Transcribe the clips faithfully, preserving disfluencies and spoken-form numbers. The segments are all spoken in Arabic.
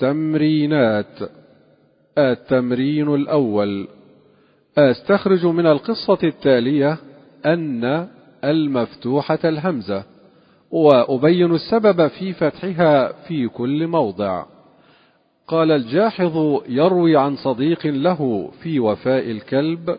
تمرينات. التمرين الأول: أستخرج من القصة التالية أن المفتوحة الهمزة، وأبين السبب في فتحها في كل موضع. قال الجاحظ يروي عن صديق له في وفاء الكلب: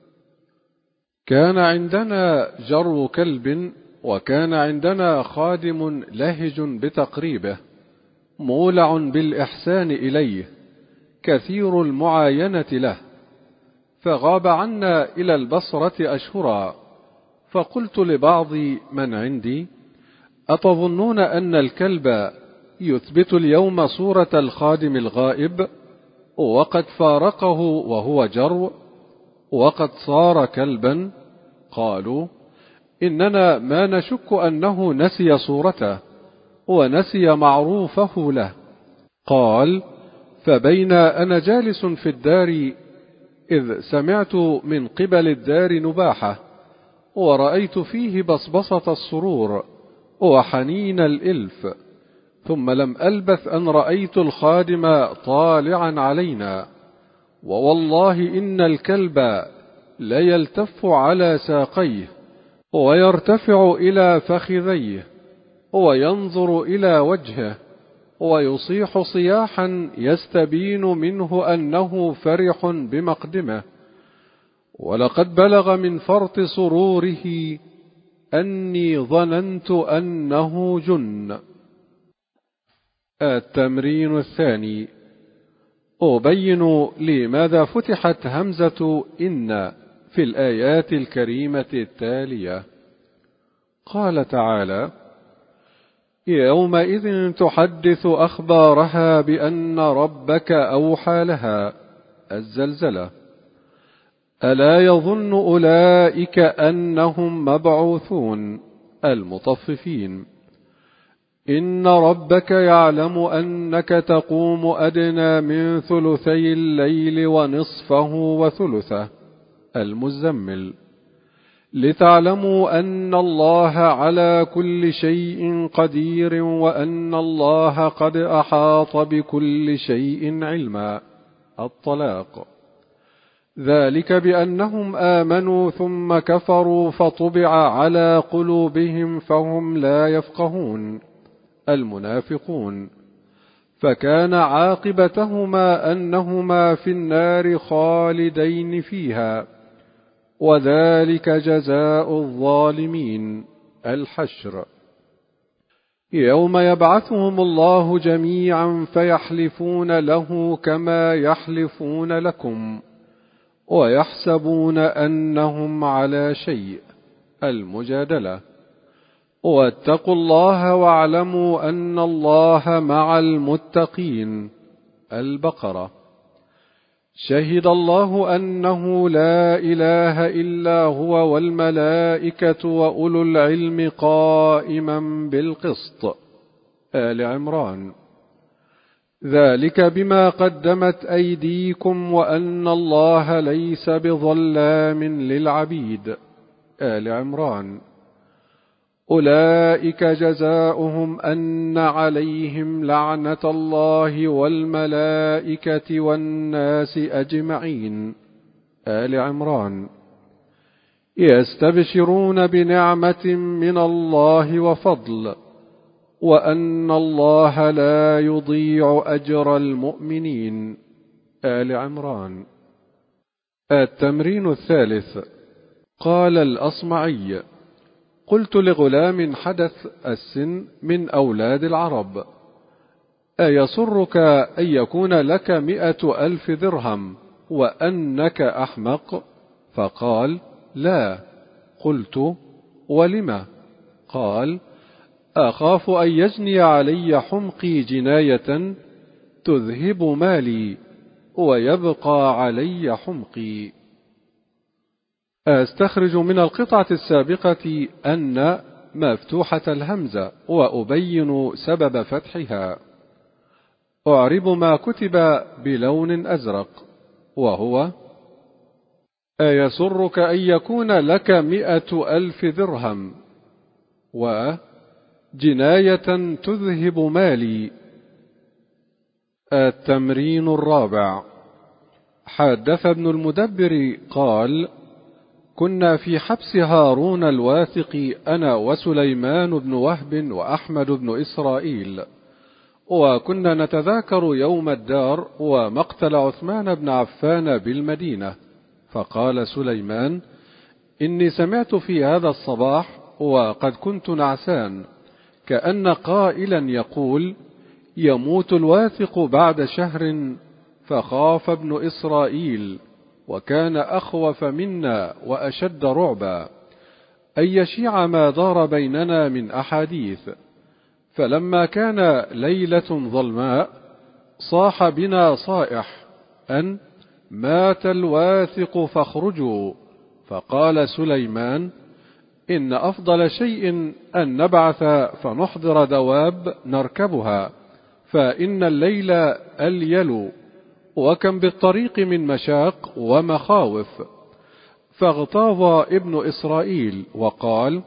كان عندنا جرو كلب، وكان عندنا خادم لهج بتقريبه، مولع بالإحسان إليه، كثير المعاينة له، فغاب عنا إلى البصرة أشهرا. فقلت لبعض من عندي: أتظنون أن الكلب يثبت اليوم صورة الخادم الغائب، وقد فارقه وهو جرو، وقد صار كلبا؟ قالوا: إننا ما نشك أنه نسي صورته ونسي معروفه له. قال: فبين أنا جالس في الدار إذ سمعت من قبل الدار نباحة، ورأيت فيه بصبصة السرور وحنين الإلف، ثم لم ألبث أن رأيت الخادم طالعا علينا، ووالله إن الكلب ليلتف على ساقيه، ويرتفع إلى فخذيه، وينظر إلى وجهه، ويصيح صياحا يستبين منه أنه فرح بمقدمه، ولقد بلغ من فرط سروره أني ظننت أنه جن. التمرين الثاني: أبين لماذا فتحت همزة إن في الآيات الكريمة التالية. قال تعالى: يومئذ تحدث أخبارها بأن ربك أوحى لها. الزلزلة. ألا يظن أولئك أنهم مبعوثون. المطففين. إن ربك يعلم أنك تقوم أدنى من ثلثي الليل ونصفه وثلثه. المزمل. لتعلموا أن الله على كل شيء قدير، وأن الله قد أحاط بكل شيء علما. الطلاق. ذلك بأنهم آمنوا ثم كفروا فطبع على قلوبهم فهم لا يفقهون. المنافقون. فكان عاقبتهما أنهما في النار خالدين فيها، وذلك جزاء الظالمين. الحشر. يوم يبعثهم الله جميعا فيحلفون له كما يحلفون لكم، ويحسبون أنهم على شيء. المجادلة. واتقوا الله واعلموا أن الله مع المتقين. البقرة. شهد الله أنه لا إله إلا هو والملائكة وأولو العلم قائما بالقسط. آل عمران. ذلك بما قدمت أيديكم وأن الله ليس بظلام للعبيد. آل عمران. أولئك جزاؤهم أن عليهم لعنة الله والملائكة والناس أجمعين. آل عمران. يستبشرون بنعمة من الله وفضل، وأن الله لا يضيع أجر المؤمنين. آل عمران. التمرين الثالث. قال الأصمعي: قلت لغلام حدث السن من أولاد العرب: أيسرك أن يكون لك مئة ألف درهم وأنك أحمق؟ فقال: لا. قلت: ولم؟ قال: أخاف أن يجني علي حمقي جناية تذهب مالي ويبقى علي حمقي. أستخرج من القطعة السابقة أن مفتوحة الهمزة، وأبين سبب فتحها. أعرب ما كتب بلون أزرق، وهو: أيسرك أن يكون لك مئة ألف درهم، وجناية تذهب مالي. التمرين الرابع. حدث ابن المدبر قال: كنا في حبس هارون الواثق أنا وسليمان بن وهب وأحمد بن إسرائيل، وكنا نتذاكر يوم الدار ومقتل عثمان بن عفان بالمدينة، فقال سليمان: إني سمعت في هذا الصباح وقد كنت نعسان كأن قائلا يقول: يموت الواثق بعد شهر، فخاف ابن إسرائيل وكان أخوف منا وأشد رعبا أن يشيع ما دار بيننا من أحاديث. فلما كان ليلة ظلماء صاح بنا صائح أن مات الواثق فاخرجوا، فقال سليمان: إن أفضل شيء أن نبعث فنحضر دواب نركبها، فإن الليل أليل، وكم بالطريق من مشاق ومخاوف. فاغتاظ ابن إسرائيل وقال: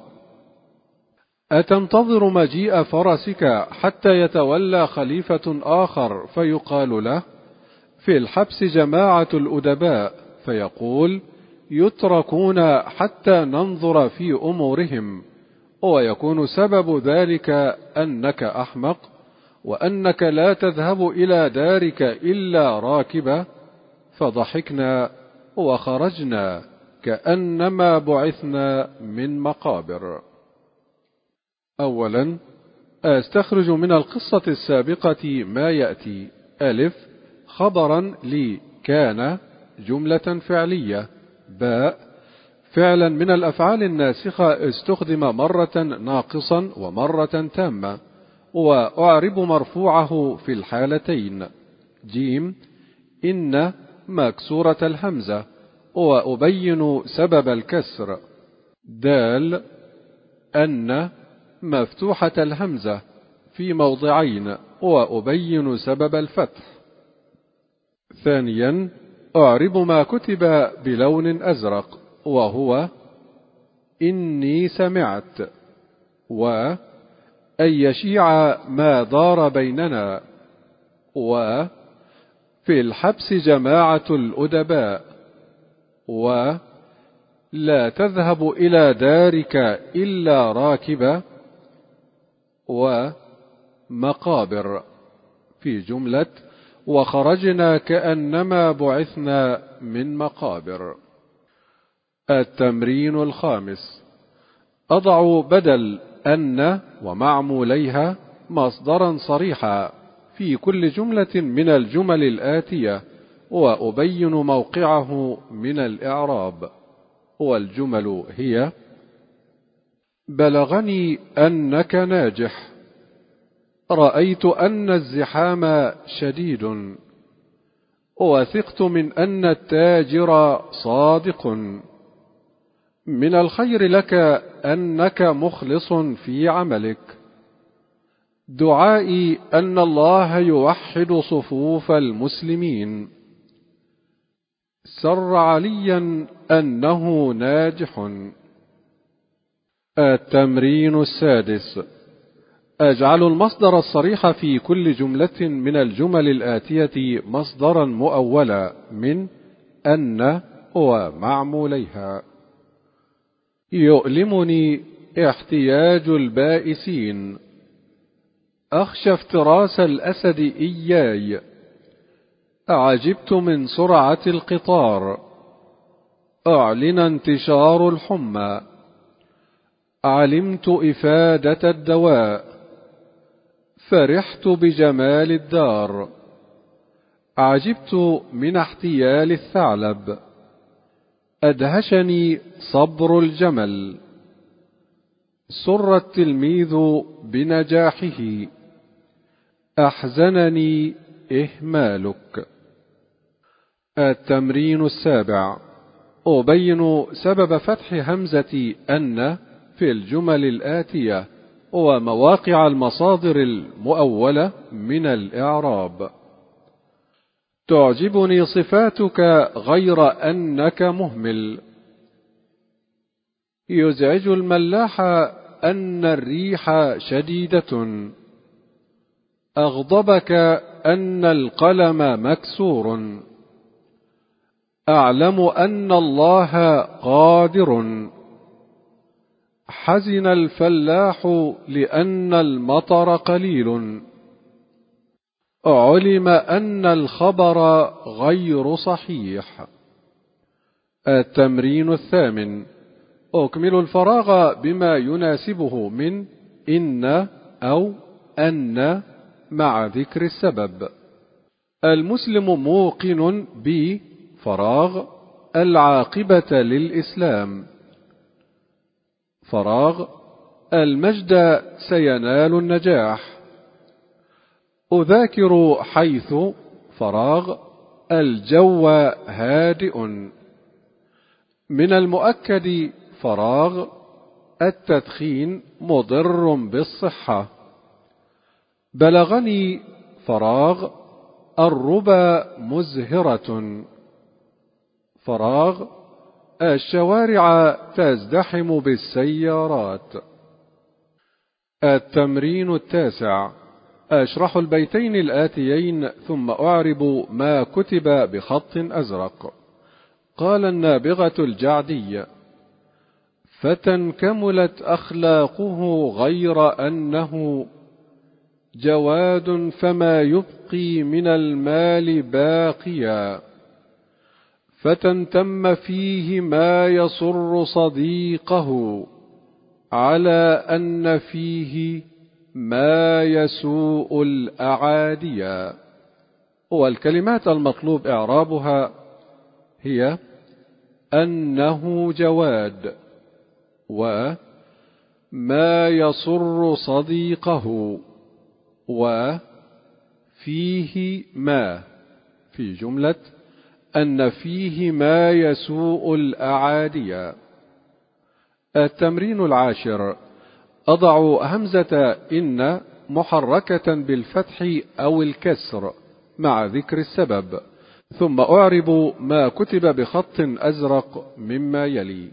أتنتظر مجيء فرسك حتى يتولى خليفة آخر فيقال له: في الحبس جماعة الأدباء، فيقول: يتركون حتى ننظر في أمورهم، ويكون سبب ذلك أنك أحمق، وأنك لا تذهب إلى دارك إلا راكبة. فضحكنا وخرجنا كأنما بعثنا من مقابر. أولا، أستخرج من القصة السابقة ما يأتي: ألف، خبرا لي كان جملة فعلية. باء، فعلا من الأفعال الناسخة استخدم مرة ناقصا ومرة تامة، وأعرب مرفوعه في الحالتين. جيم، إن مكسورة الهمزة، وأبين سبب الكسر. دال، أن مفتوحة الهمزة في موضعين، وأبين سبب الفتح. ثانيا، أعرب ما كتب بلون أزرق، وهو إني سمعت، وأن يشيع ما دار بيننا، وفي الحبس جماعة الأدباء، ولا تذهب إلى دارك إلا راكبة، ومقابر، في جملة وخرجنا كأنما بعثنا من مقابر. التمرين الخامس. أضع بدل أن ومعموليها مصدرا صريحا في كل جملة من الجمل الآتية، وأبين موقعه من الإعراب. والجمل هي: بلغني أنك ناجح، رأيت أن الزحام شديد، وثقت من أن التاجر صادق، من الخير لك أنك مخلص في عملك، دعائي أن الله يوحد صفوف المسلمين، سر عليا أنه ناجح. التمرين السادس. أجعل المصدر الصريح في كل جملة من الجمل الآتية مصدرا مؤولا من أن ومعموليها. يؤلمني احتياج البائسين، أخشى افتراس الأسد إياي، عجبت من سرعة القطار، أعلن انتشار الحمى، علمت إفادة الدواء، فرحت بجمال الدار، عجبت من احتيال الثعلب، أدهشني صبر الجمل، سر التلميذ بنجاحه، أحزنني إهمالك. التمرين السابع. أبين سبب فتح همزة أن في الجمل الآتية، ومواقع المصادر المؤولة من الإعراب. تعجبني صفاتك غير أنك مهمل، يزعج الملاح أن الريح شديدة، أغضبك أن القلم مكسور. أعلم أن الله قادر. حزن الفلاح لأن المطر قليل. علم أن الخبر غير صحيح. التمرين الثامن: أكمل الفراغ بما يناسبه من إن أو أن مع ذكر السبب. المسلم موقن بفراغ العاقبة للإسلام. فراغ المجد سينال النجاح. أذاكر حيث فراغ الجو هادئ. من المؤكد فراغ التدخين مضر بالصحة. بلغني فراغ الربا مزهرة. فراغ الشوارع تزدحم بالسيارات. التمرين التاسع: أشرح البيتين الآتيين ثم أعرب ما كتب بخط أزرق. قال النابغة الجعدي: فتى كملت أخلاقه غير أنه جواد فما يبقي من المال باقيا. فتى تم فيه ما يسر صديقه على أن فيه ما يسوء الأعاديا. والكلمات المطلوب إعرابها هي أنه جواد، وما يسر صديقه، وفيه ما، في جملة أن فيه ما يسوء الأعاديا. التمرين العاشر: أضع همزة إن محركة بالفتح أو الكسر مع ذكر السبب، ثم أعرب ما كتب بخط أزرق مما يلي.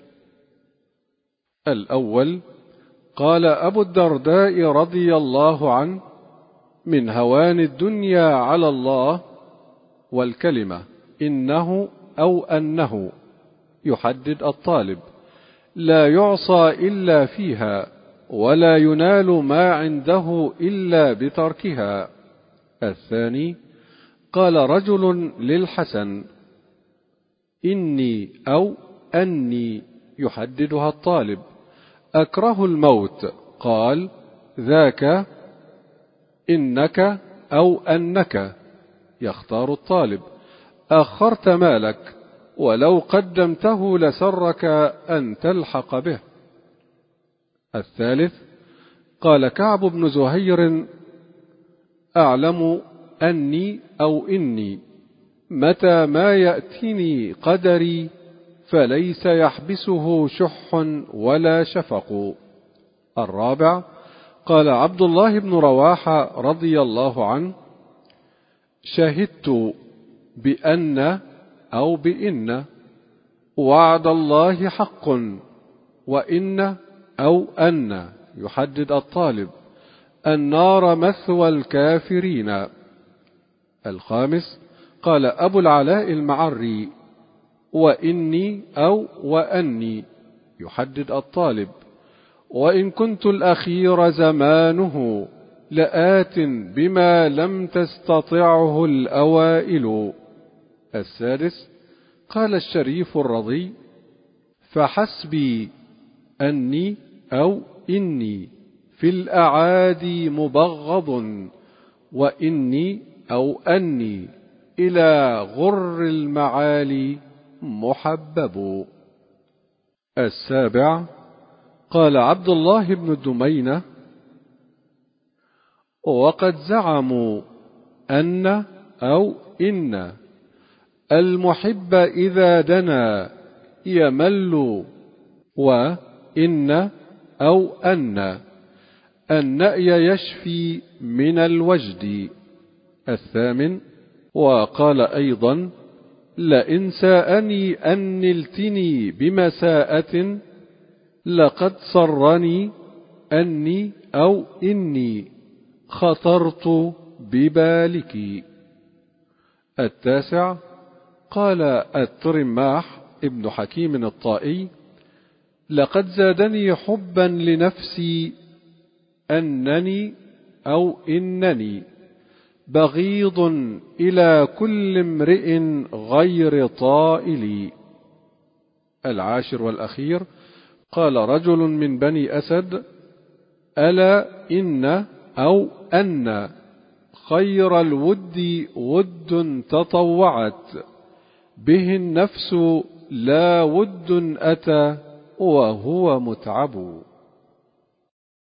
الأول: قال أبو الدرداء رضي الله عنه: من هوان الدنيا على الله. والكلمة إنه أو أنه يحدد الطالب، لا يعصى إلا فيها، ولا ينال ما عنده إلا بتركها. الثاني: قال رجل للحسن: إني أو أني يحددها الطالب، أكره الموت. قال: ذاك إنك أو أنك يختار الطالب، أخرت مالك، ولو قدمته لسرك أن تلحق به. الثالث: قال كعب بن زهير: أعلم أني أو إني متى ما يأتيني قدري فليس يحبسه شح ولا شفق. الرابع: قال عبد الله بن رواحة رضي الله عنه: شهدت بأن أو بإن وعد الله حق، وإن أو أن يحدد الطالب، النار مثوى الكافرين. الخامس: قال أبو العلاء المعري: وإني أو وأني يحدد الطالب، وإن كنت الأخير زمانه لآت بما لم تستطعه الأوائل. السادس: قال الشريف الرضي: فحسبي أني أو إني في الأعادي مبغض، وإني أو أني إلى غر المعالي محبب. السابع: قال عبد الله بن الدمينة: وقد زعموا أن أو إن المحب إذا دنا يمل، وإن أو أن النأي يشفي من الوجد. الثامن: وقال أيضا: لئن ساءني أن نلتني بمساءة لقد صرني أني أو إني خطرت ببالك. التاسع، قال الترماح ابن حكيم الطائي: لقد زادني حبا لنفسي أنني أو إنني بغيض إلى كل امرئ غير طائلي. العاشر والأخير، قال رجل من بني أسد: ألا إن أو أن خير الود ود تطوعت به النفس لا ود أتى وهو متعب.